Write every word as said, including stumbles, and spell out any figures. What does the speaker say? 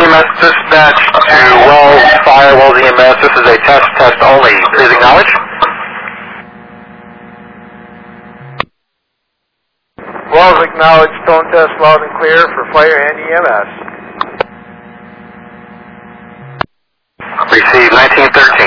M S dispatch to Wells Fire, Wells E M S. This is a test, test only. Please acknowledge. Wells acknowledged, tone test loud and clear for fire and E M S. Receive nineteen thirteen.